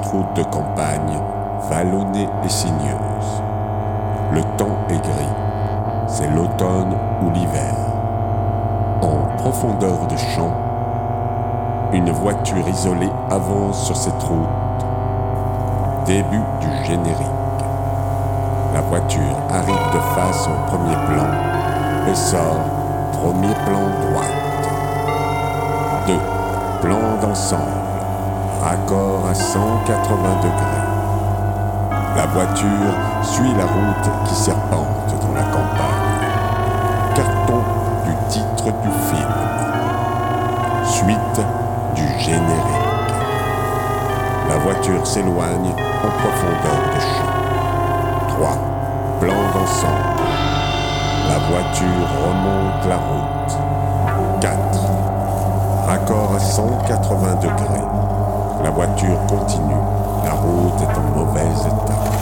route de campagne, vallonnée et sinueuse. Le temps est gris, c'est l'automne ou l'hiver. En profondeur de champ, une voiture isolée avance sur cette route. Début du générique. La voiture arrive de face au premier plan et sort premier plan droite. 2. Plan d'ensemble. Raccord à 180 degrés. La voiture suit la route qui serpente dans la campagne. Carton du titre du film. Suite du générique. La voiture s'éloigne en profondeur de champ. 3. Plan d'ensemble. La voiture remonte la route. 4. Raccord à 180 degrés. La voiture continue. La route est en mauvais état.